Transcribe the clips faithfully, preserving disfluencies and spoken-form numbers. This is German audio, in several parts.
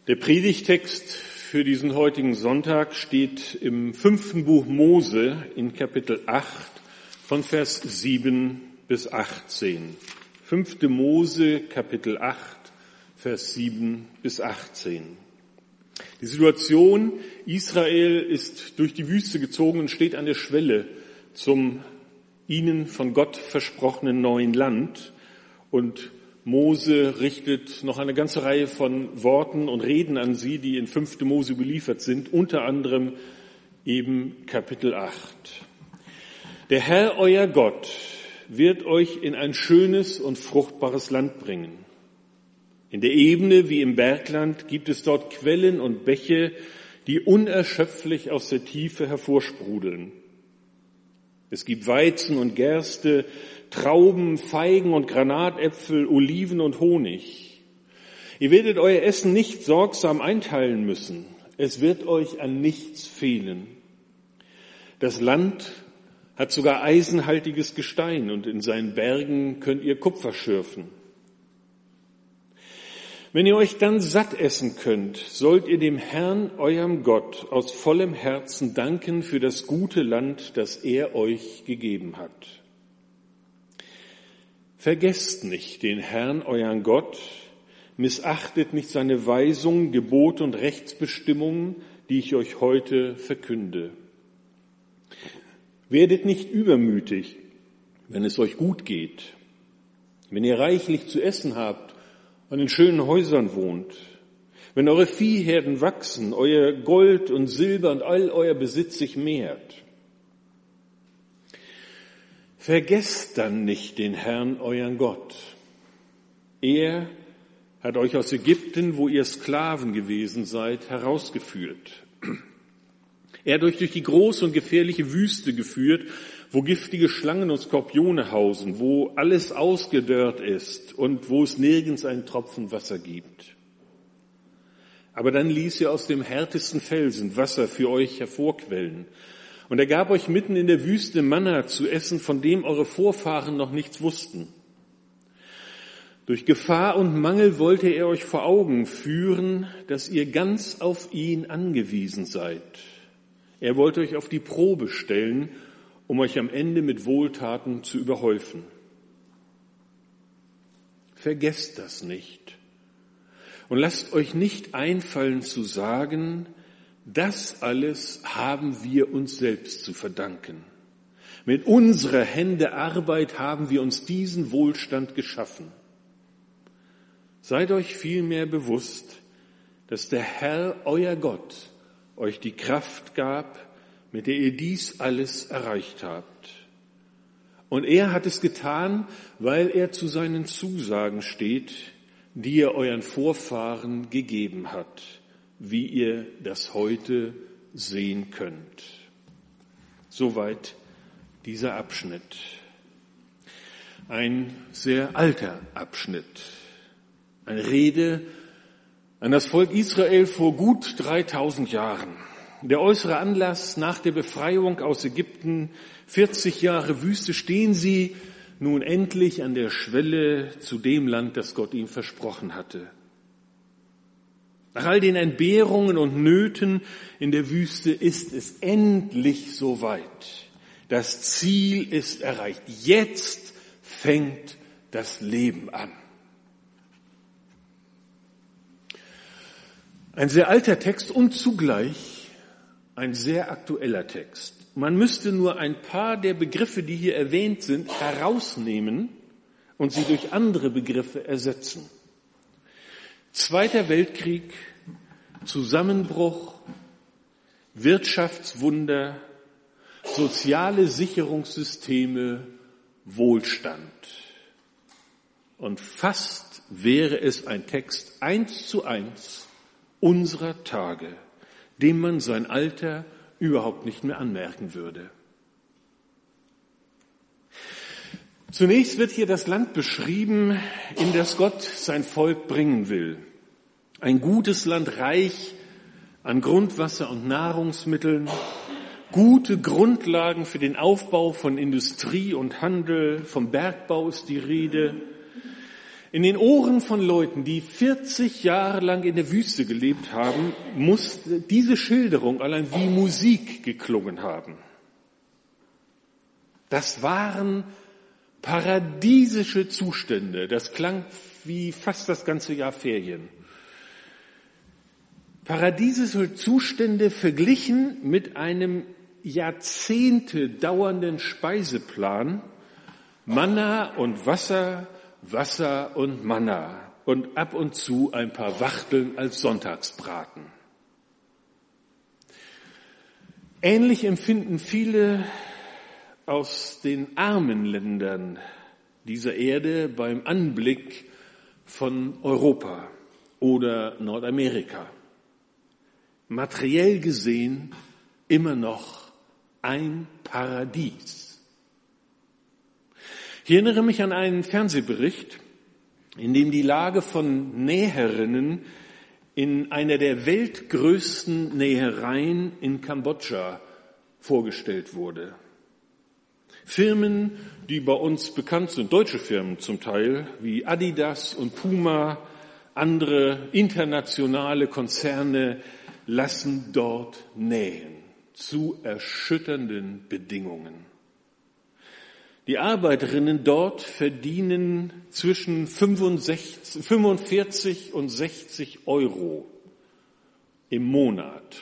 Der Predigtext für diesen heutigen Sonntag steht im fünften Buch Mose in Kapitel acht von Vers sieben bis achtzehn. Fünfte Mose, Kapitel acht, Vers sieben bis achtzehn. Die Situation: Israel ist durch die Wüste gezogen und steht an der Schwelle zum ihnen von Gott versprochenen neuen Land. Und Mose richtet noch eine ganze Reihe von Worten und Reden an sie, die in fünfte Mose überliefert sind, unter anderem eben Kapitel acht. Der Herr, euer Gott, wird euch in ein schönes und fruchtbares Land bringen. In der Ebene wie im Bergland gibt es dort Quellen und Bäche, die unerschöpflich aus der Tiefe hervorsprudeln. Es gibt Weizen und Gerste, Trauben, Feigen und Granatäpfel, Oliven und Honig. Ihr werdet euer Essen nicht sorgsam einteilen müssen. Es wird euch an nichts fehlen. Das Land hat sogar eisenhaltiges Gestein und in seinen Bergen könnt ihr Kupfer schürfen. Wenn ihr euch dann satt essen könnt, sollt ihr dem Herrn, eurem Gott, aus vollem Herzen danken für das gute Land, das er euch gegeben hat. Vergesst nicht den Herrn, euren Gott, missachtet nicht seine Weisungen, Gebote und Rechtsbestimmungen, die ich euch heute verkünde. Werdet nicht übermütig, wenn es euch gut geht, wenn ihr reichlich zu essen habt und in schönen Häusern wohnt, wenn eure Viehherden wachsen, euer Gold und Silber und all euer Besitz sich mehrt. Vergesst dann nicht den Herrn, euren Gott. Er hat euch aus Ägypten, wo ihr Sklaven gewesen seid, herausgeführt. Er hat euch durch die große und gefährliche Wüste geführt, wo giftige Schlangen und Skorpione hausen, wo alles ausgedörrt ist und wo es nirgends einen Tropfen Wasser gibt. Aber dann ließ er aus dem härtesten Felsen Wasser für euch hervorquellen. Und er gab euch mitten in der Wüste Manna zu essen, von dem eure Vorfahren noch nichts wussten. Durch Gefahr und Mangel wollte er euch vor Augen führen, dass ihr ganz auf ihn angewiesen seid. Er wollte euch auf die Probe stellen, um euch am Ende mit Wohltaten zu überhäufen. Vergesst das nicht und lasst euch nicht einfallen zu sagen, das alles haben wir uns selbst zu verdanken. Mit unserer Hände Arbeit haben wir uns diesen Wohlstand geschaffen. Seid euch vielmehr bewusst, dass der Herr, euer Gott, euch die Kraft gab, mit der ihr dies alles erreicht habt. Und er hat es getan, weil er zu seinen Zusagen steht, die er euren Vorfahren gegeben hat, wie ihr das heute sehen könnt. Soweit dieser Abschnitt. Ein sehr alter Abschnitt. Eine Rede an das Volk Israel vor gut dreitausend Jahren. Der äußere Anlass: nach der Befreiung aus Ägypten, vierzig Jahre Wüste, stehen sie nun endlich an der Schwelle zu dem Land, das Gott ihnen versprochen hatte. Nach all den Entbehrungen und Nöten in der Wüste ist es endlich soweit. Das Ziel ist erreicht. Jetzt fängt das Leben an. Ein sehr alter Text und zugleich ein sehr aktueller Text. Man müsste nur ein paar der Begriffe, die hier erwähnt sind, herausnehmen und sie durch andere Begriffe ersetzen. Zweiter Weltkrieg, Zusammenbruch, Wirtschaftswunder, soziale Sicherungssysteme, Wohlstand. Und fast wäre es ein Text eins zu eins unserer Tage, dem man sein Alter überhaupt nicht mehr anmerken würde. Zunächst wird hier das Land beschrieben, in das Gott sein Volk bringen will. Ein gutes Land, reich an Grundwasser und Nahrungsmitteln, gute Grundlagen für den Aufbau von Industrie und Handel, vom Bergbau ist die Rede. In den Ohren von Leuten, die vierzig Jahre lang in der Wüste gelebt haben, muss diese Schilderung allein wie Musik geklungen haben. Das waren paradiesische Zustände. Das klang wie fast das ganze Jahr Ferien. Paradiesische Zustände verglichen mit einem Jahrzehnte dauernden Speiseplan. Manna und Wasser, Wasser und Manna und ab und zu ein paar Wachteln als Sonntagsbraten. Ähnlich empfinden viele aus den armen Ländern dieser Erde beim Anblick von Europa oder Nordamerika. Materiell gesehen immer noch ein Paradies. Ich erinnere mich an einen Fernsehbericht, in dem die Lage von Näherinnen in einer der weltgrößten Nähereien in Kambodscha vorgestellt wurde. Firmen, die bei uns bekannt sind, deutsche Firmen zum Teil, wie Adidas und Puma, andere internationale Konzerne lassen dort nähen zu erschütternden Bedingungen. Die Arbeiterinnen dort verdienen zwischen fünfundvierzig und sechzig Euro im Monat.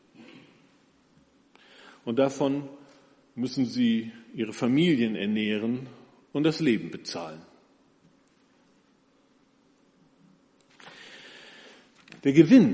Und davon müssen sie ihre Familien ernähren und das Leben bezahlen. Der Gewinn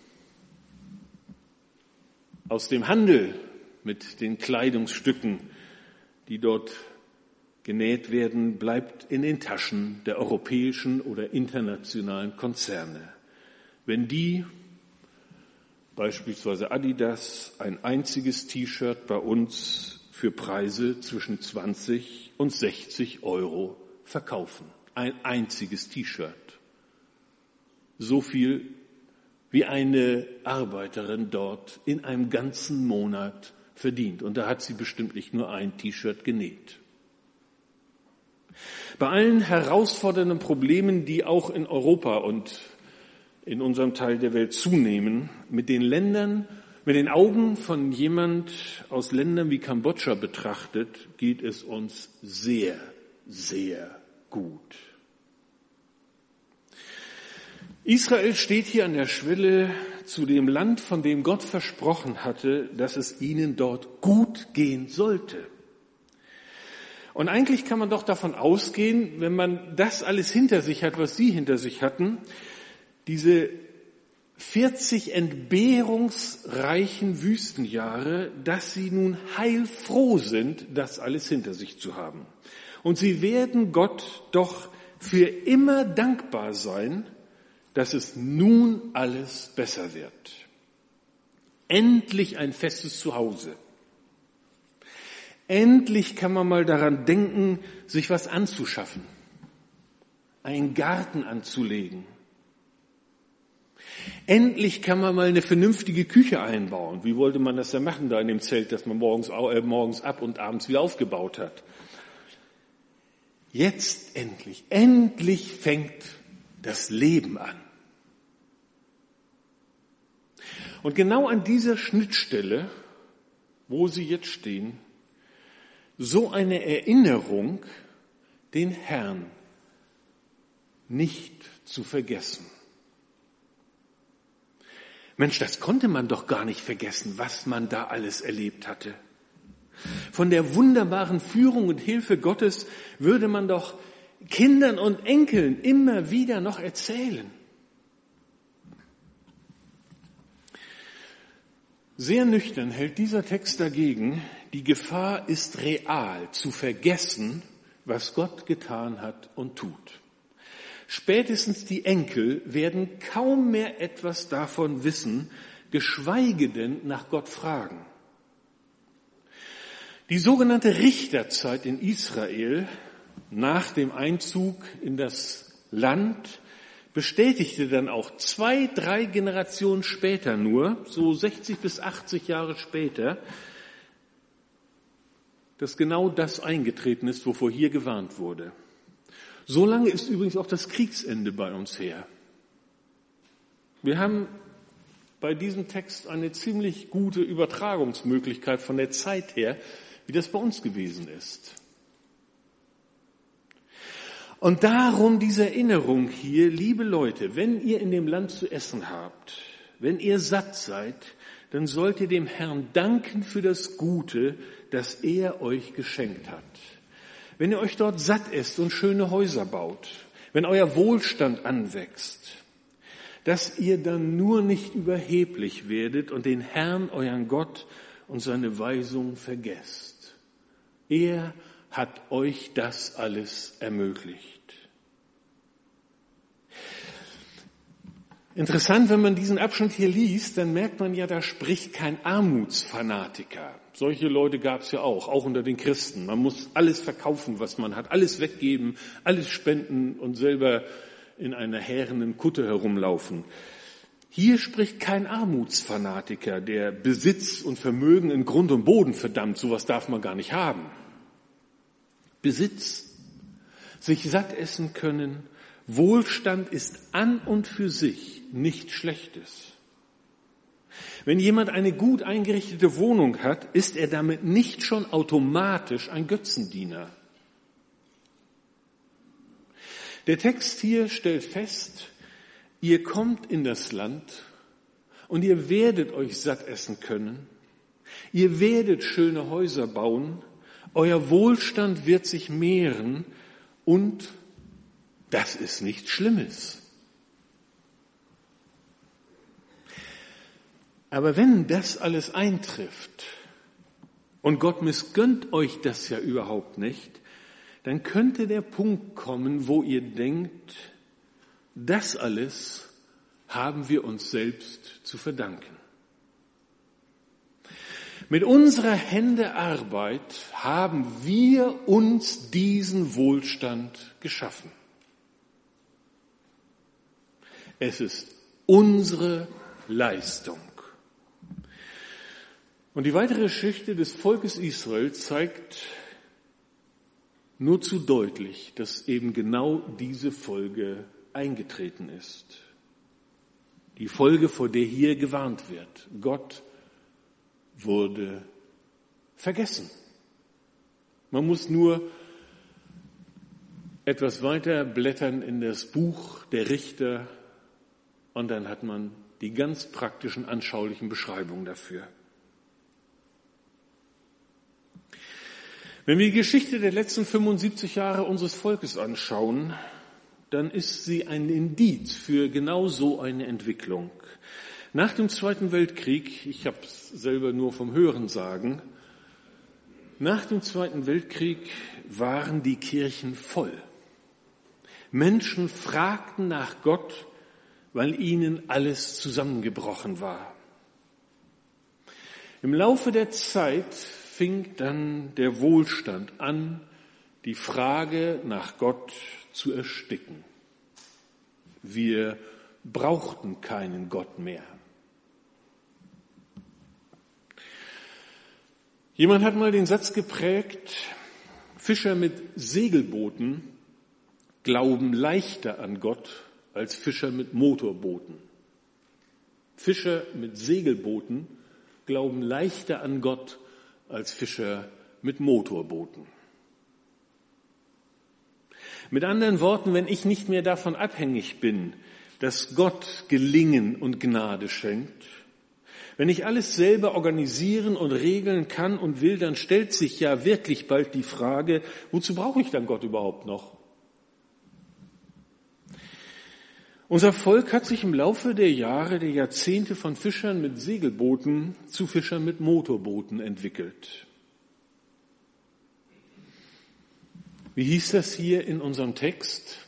aus dem Handel mit den Kleidungsstücken, die dort genäht werden, bleibt in den Taschen der europäischen oder internationalen Konzerne. Wenn die, beispielsweise Adidas, ein einziges T-Shirt bei uns für Preise zwischen zwanzig und sechzig Euro verkaufen. Ein einziges T-Shirt. So viel wie eine Arbeiterin dort in einem ganzen Monat verdient. Und da hat sie bestimmt nicht nur ein T-Shirt genäht. Bei allen herausfordernden Problemen, die auch in Europa und in unserem Teil der Welt zunehmen, mit den Ländern, mit den Augen von jemand aus Ländern wie Kambodscha betrachtet, geht es uns sehr, sehr gut. Israel steht hier an der Schwelle zu dem Land, von dem Gott versprochen hatte, dass es ihnen dort gut gehen sollte. Und eigentlich kann man doch davon ausgehen, wenn man das alles hinter sich hat, was sie hinter sich hatten, diese vierzig entbehrungsreichen Wüstenjahre, dass sie nun heilfroh sind, das alles hinter sich zu haben. Und sie werden Gott doch für immer dankbar sein, dass es nun alles besser wird. Endlich ein festes Zuhause. Endlich kann man mal daran denken, sich was anzuschaffen, einen Garten anzulegen. Endlich kann man mal eine vernünftige Küche einbauen. Wie wollte man das denn machen da in dem Zelt, das man morgens, äh, morgens ab und abends wieder aufgebaut hat? Jetzt endlich, endlich fängt das Leben an. Und genau an dieser Schnittstelle, wo sie jetzt stehen, so eine Erinnerung, den Herrn nicht zu vergessen. Mensch, das konnte man doch gar nicht vergessen, was man da alles erlebt hatte. Von der wunderbaren Führung und Hilfe Gottes würde man doch Kindern und Enkeln immer wieder noch erzählen. Sehr nüchtern hält dieser Text dagegen, die Gefahr ist real, zu vergessen, was Gott getan hat und tut. Spätestens die Enkel werden kaum mehr etwas davon wissen, geschweige denn nach Gott fragen. Die sogenannte Richterzeit in Israel nach dem Einzug in das Land bestätigte dann auch zwei, drei Generationen später nur, so sechzig bis achtzig Jahre später, dass genau das eingetreten ist, wovor hier gewarnt wurde. So lange ist übrigens auch das Kriegsende bei uns her. Wir haben bei diesem Text eine ziemlich gute Übertragungsmöglichkeit von der Zeit her, wie das bei uns gewesen ist. Und darum diese Erinnerung hier, liebe Leute, wenn ihr in dem Land zu essen habt, wenn ihr satt seid, dann sollt ihr dem Herrn danken für das Gute, das er euch geschenkt hat. Wenn ihr euch dort satt esst und schöne Häuser baut, wenn euer Wohlstand anwächst, dass ihr dann nur nicht überheblich werdet und den Herrn, euren Gott und seine Weisung vergesst. Er hat euch das alles ermöglicht. Interessant, wenn man diesen Abschnitt hier liest, dann merkt man ja, da spricht kein Armutsfanatiker. Solche Leute gab es ja auch, auch unter den Christen. Man muss alles verkaufen, was man hat, alles weggeben, alles spenden und selber in einer härenden Kutte herumlaufen. Hier spricht kein Armutsfanatiker, der Besitz und Vermögen in Grund und Boden verdammt. Sowas darf man gar nicht haben. Besitz, sich satt essen können, Wohlstand ist an und für sich nichts Schlechtes. Wenn jemand eine gut eingerichtete Wohnung hat, ist er damit nicht schon automatisch ein Götzendiener. Der Text hier stellt fest, ihr kommt in das Land und ihr werdet euch satt essen können, ihr werdet schöne Häuser bauen, euer Wohlstand wird sich mehren und das ist nichts Schlimmes. Aber wenn das alles eintrifft und Gott missgönnt euch das ja überhaupt nicht, dann könnte der Punkt kommen, wo ihr denkt, das alles haben wir uns selbst zu verdanken. Mit unserer Hände Arbeit haben wir uns diesen Wohlstand geschaffen. Es ist unsere Leistung. Und die weitere Geschichte des Volkes Israel zeigt nur zu deutlich, dass eben genau diese Folge eingetreten ist. Die Folge, vor der hier gewarnt wird. Gott wurde vergessen. Man muss nur etwas weiter blättern in das Buch der Richter und dann hat man die ganz praktischen, anschaulichen Beschreibungen dafür. Wenn wir die Geschichte der letzten fünfundsiebzig Jahre unseres Volkes anschauen, dann ist sie ein Indiz für genau so eine Entwicklung. Nach dem Zweiten Weltkrieg, ich habe es selber nur vom Hören sagen, nach dem Zweiten Weltkrieg waren die Kirchen voll. Menschen fragten nach Gott, weil ihnen alles zusammengebrochen war. Im Laufe der Zeit fing dann der Wohlstand an, die Frage nach Gott zu ersticken. Wir brauchten keinen Gott mehr. Jemand hat mal den Satz geprägt, Fischer mit Segelbooten glauben leichter an Gott als Fischer mit Motorbooten. Fischer mit Segelbooten glauben leichter an Gott als Fischer mit Motorbooten. Mit anderen Worten, wenn ich nicht mehr davon abhängig bin, dass Gott Gelingen und Gnade schenkt, wenn ich alles selber organisieren und regeln kann und will, dann stellt sich ja wirklich bald die Frage, wozu brauche ich dann Gott überhaupt noch? Unser Volk hat sich im Laufe der Jahre, der Jahrzehnte von Fischern mit Segelbooten zu Fischern mit Motorbooten entwickelt. Wie hieß das hier in unserem Text?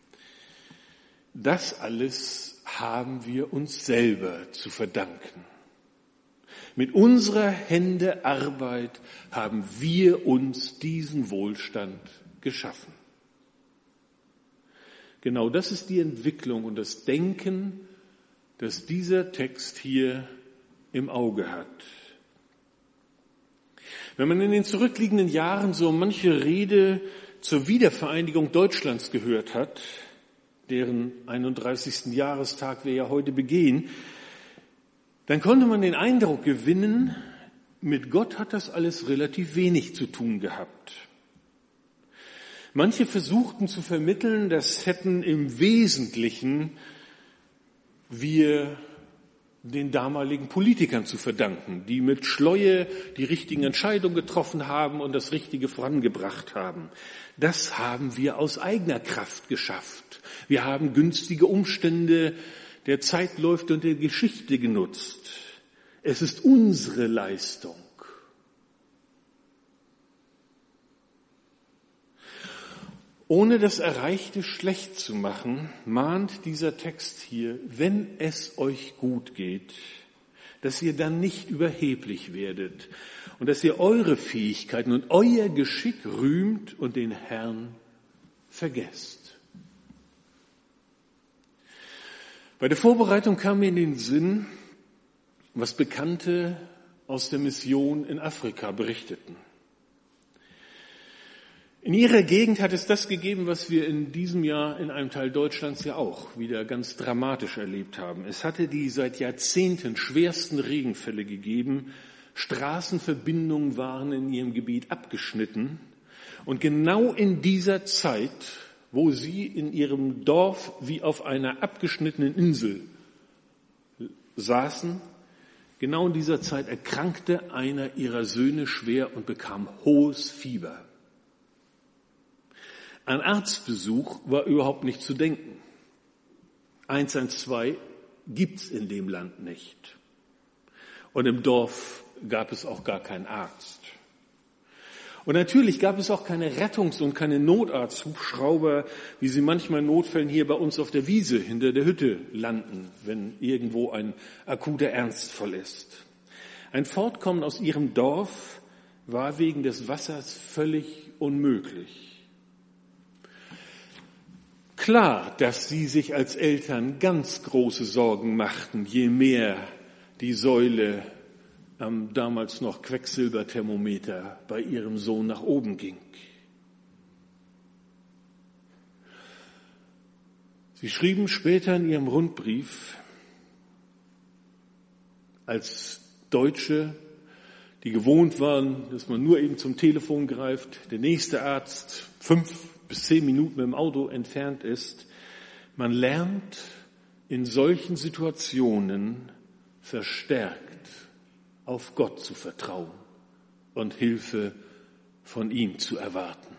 Das alles haben wir uns selber zu verdanken. Mit unserer Hände Arbeit haben wir uns diesen Wohlstand geschaffen. Genau das ist die Entwicklung und das Denken, das dieser Text hier im Auge hat. Wenn man in den zurückliegenden Jahren so manche Rede zur Wiedervereinigung Deutschlands gehört hat, deren einunddreißigsten Jahrestag wir ja heute begehen, dann konnte man den Eindruck gewinnen, mit Gott hat das alles relativ wenig zu tun gehabt. Manche versuchten zu vermitteln, das hätten im Wesentlichen wir den damaligen Politikern zu verdanken, die mit Schleue die richtigen Entscheidungen getroffen haben und das Richtige vorangebracht haben. Das haben wir aus eigener Kraft geschafft. Wir haben günstige Umstände der Zeitläufe und der Geschichte genutzt. Es ist unsere Leistung. Ohne das Erreichte schlecht zu machen, mahnt dieser Text hier, wenn es euch gut geht, dass ihr dann nicht überheblich werdet und dass ihr eure Fähigkeiten und euer Geschick rühmt und den Herrn vergesst. Bei der Vorbereitung kam mir in den Sinn, was Bekannte aus der Mission in Afrika berichteten. In ihrer Gegend hat es das gegeben, was wir in diesem Jahr in einem Teil Deutschlands ja auch wieder ganz dramatisch erlebt haben. Es hatte die seit Jahrzehnten schwersten Regenfälle gegeben. Straßenverbindungen waren in ihrem Gebiet abgeschnitten. Und genau in dieser Zeit, wo sie in ihrem Dorf wie auf einer abgeschnittenen Insel saßen, genau in dieser Zeit erkrankte einer ihrer Söhne schwer und bekam hohes Fieber. An Arztbesuch war überhaupt nicht zu denken. eins eins zwei gibt's in dem Land nicht. Und im Dorf gab es auch gar keinen Arzt. Und natürlich gab es auch keine Rettungs- und keine Notarzthubschrauber, wie sie manchmal in Notfällen hier bei uns auf der Wiese hinter der Hütte landen, wenn irgendwo ein akuter Ernstfall ist. Ein Fortkommen aus ihrem Dorf war wegen des Wassers völlig unmöglich. Klar, dass sie sich als Eltern ganz große Sorgen machten, je mehr die Säule am damals noch Quecksilberthermometer bei ihrem Sohn nach oben ging. Sie schrieben später in ihrem Rundbrief, als Deutsche, die gewohnt waren, dass man nur eben zum Telefon greift, der nächste Arzt fünf bis zehn Minuten mit dem Auto entfernt ist. Man lernt in solchen Situationen verstärkt auf Gott zu vertrauen und Hilfe von ihm zu erwarten.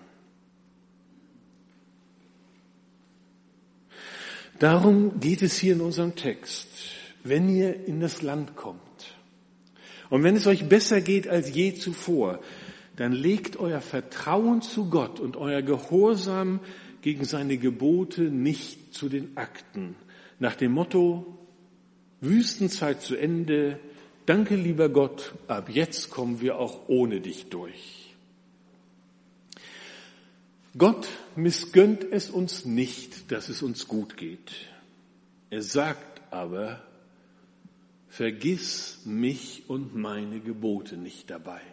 Darum geht es hier in unserem Text. Wenn ihr in das Land kommt und wenn es euch besser geht als je zuvor, dann legt euer Vertrauen zu Gott und euer Gehorsam gegen seine Gebote nicht zu den Akten. Nach dem Motto, Wüstenzeit zu Ende, danke lieber Gott, ab jetzt kommen wir auch ohne dich durch. Gott missgönnt es uns nicht, dass es uns gut geht. Er sagt aber, vergiss mich und meine Gebote nicht dabei.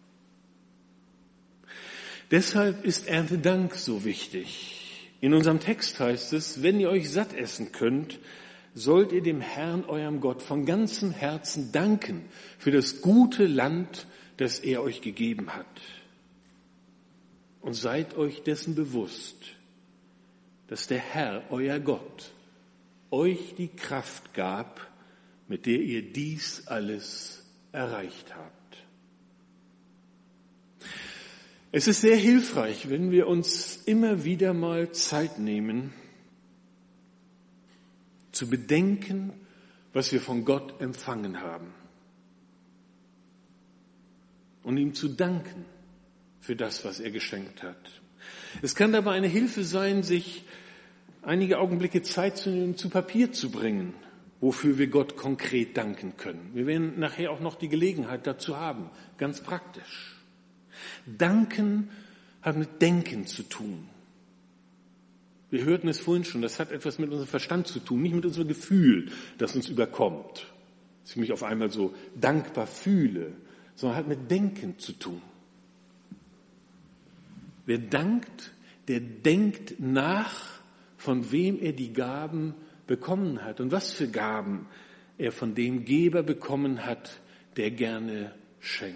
Deshalb ist Erntedank so wichtig. In unserem Text heißt es, wenn ihr euch satt essen könnt, sollt ihr dem Herrn, eurem Gott, von ganzem Herzen danken für das gute Land, das er euch gegeben hat. Und seid euch dessen bewusst, dass der Herr, euer Gott, euch die Kraft gab, mit der ihr dies alles erreicht habt. Es ist sehr hilfreich, wenn wir uns immer wieder mal Zeit nehmen, zu bedenken, was wir von Gott empfangen haben. Und ihm zu danken für das, was er geschenkt hat. Es kann dabei eine Hilfe sein, sich einige Augenblicke Zeit zu nehmen, zu Papier zu bringen, wofür wir Gott konkret danken können. Wir werden nachher auch noch die Gelegenheit dazu haben, ganz praktisch. Danken hat mit Denken zu tun. Wir hörten es vorhin schon, das hat etwas mit unserem Verstand zu tun, nicht mit unserem Gefühl, das uns überkommt. Dass ich mich auf einmal so dankbar fühle, sondern hat mit Denken zu tun. Wer dankt, der denkt nach, von wem er die Gaben bekommen hat und was für Gaben er von dem Geber bekommen hat, der gerne schenkt.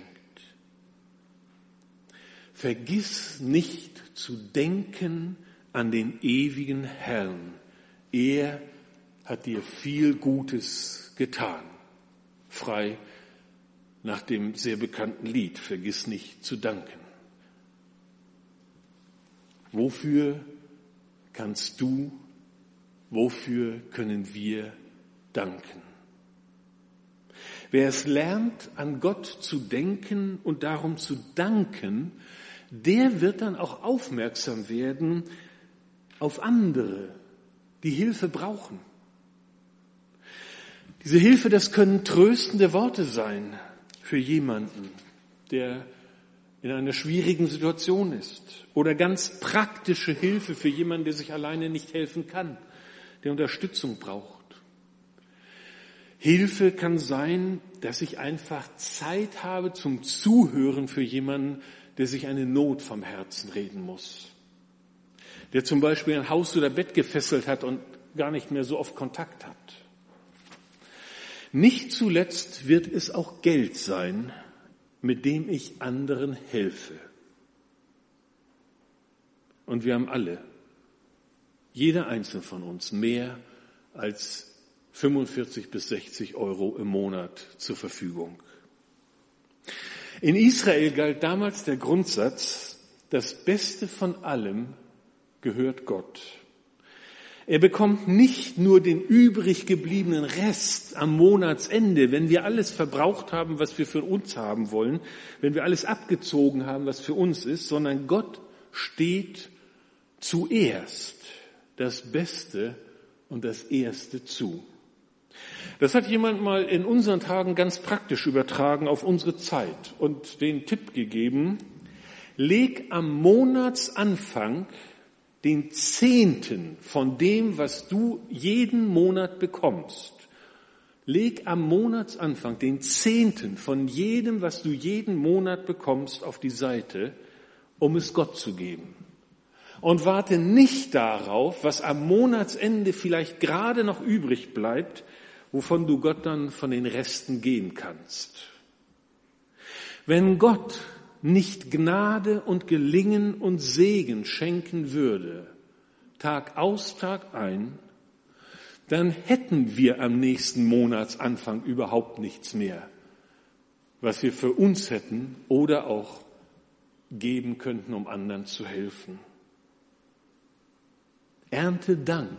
Vergiss nicht zu denken an den ewigen Herrn. Er hat dir viel Gutes getan. Frei nach dem sehr bekannten Lied, vergiss nicht zu danken. Wofür kannst du, wofür können wir danken? Wer es lernt, an Gott zu denken und darum zu danken, der wird dann auch aufmerksam werden auf andere, die Hilfe brauchen. Diese Hilfe, das können tröstende Worte sein für jemanden, der in einer schwierigen Situation ist. Oder ganz praktische Hilfe für jemanden, der sich alleine nicht helfen kann, der Unterstützung braucht. Hilfe kann sein, dass ich einfach Zeit habe zum Zuhören für jemanden, der sich eine Not vom Herzen reden muss. Der zum Beispiel ein Haus oder Bett gefesselt hat und gar nicht mehr so oft Kontakt hat. Nicht zuletzt wird es auch Geld sein, mit dem ich anderen helfe. Und wir haben alle, jeder einzelne von uns, mehr als fünfundvierzig bis sechzig Euro im Monat zur Verfügung. In Israel galt damals der Grundsatz, das Beste von allem gehört Gott. Er bekommt nicht nur den übrig gebliebenen Rest am Monatsende, wenn wir alles verbraucht haben, was wir für uns haben wollen, wenn wir alles abgezogen haben, was für uns ist, sondern Gott steht zuerst das Beste und das Erste zu. Das hat jemand mal in unseren Tagen ganz praktisch übertragen auf unsere Zeit und den Tipp gegeben: Leg am Monatsanfang den Zehnten von dem, was du jeden Monat bekommst. Leg am Monatsanfang den Zehnten von jedem, was du jeden Monat bekommst, auf die Seite, um es Gott zu geben. Und warte nicht darauf, was am Monatsende vielleicht gerade noch übrig bleibt, wovon du Gott dann von den Resten geben kannst. Wenn Gott nicht Gnade und Gelingen und Segen schenken würde, Tag aus, Tag ein, dann hätten wir am nächsten Monatsanfang überhaupt nichts mehr, was wir für uns hätten oder auch geben könnten, um anderen zu helfen. Erntedank,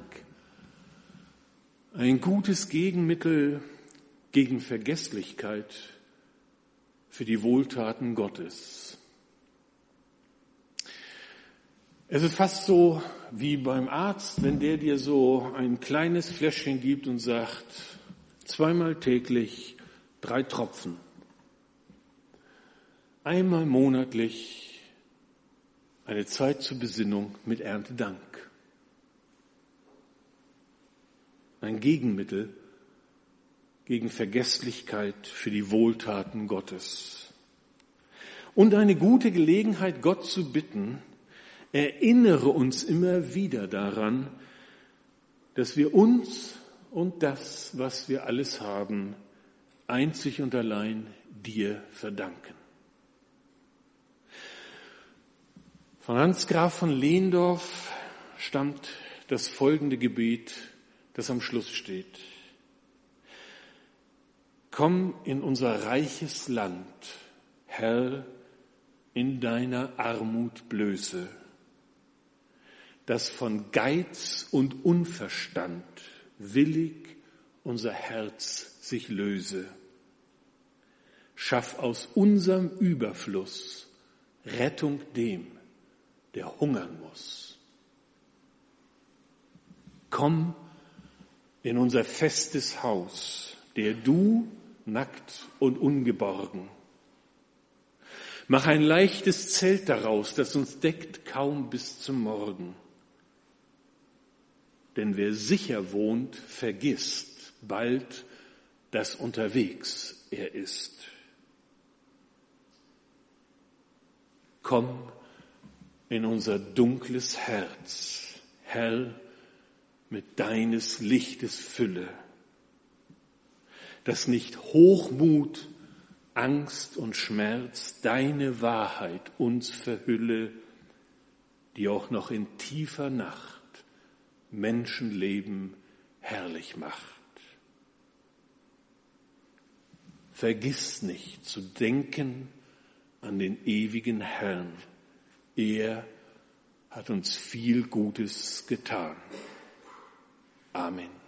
ein gutes Gegenmittel gegen Vergesslichkeit für die Wohltaten Gottes. Es ist fast so wie beim Arzt, wenn der dir so ein kleines Fläschchen gibt und sagt, zweimal täglich drei Tropfen, einmal monatlich eine Zeit zur Besinnung mit Erntedank. Ein Gegenmittel gegen Vergesslichkeit für die Wohltaten Gottes. Und eine gute Gelegenheit, Gott zu bitten, erinnere uns immer wieder daran, dass wir uns und das, was wir alles haben, einzig und allein dir verdanken. Von Hans Graf von Lehndorff stammt das folgende Gebet, das am Schluss steht. Komm in unser reiches Land, Herr, in deiner Armut Blöße, dass von Geiz und Unverstand willig unser Herz sich löse. Schaff aus unserem Überfluss Rettung dem, der hungern muss. Komm in unser festes Haus, der du nackt und ungeborgen. Mach ein leichtes Zelt daraus, das uns deckt kaum bis zum Morgen. Denn wer sicher wohnt, vergisst bald, dass unterwegs er ist. Komm in unser dunkles Herz, Herr, mit deines Lichtes Fülle, dass nicht Hochmut, Angst und Schmerz deine Wahrheit uns verhülle, die auch noch in tiefer Nacht Menschenleben herrlich macht. Vergiss nicht zu denken an den ewigen Herrn. Er hat uns viel Gutes getan. Amen.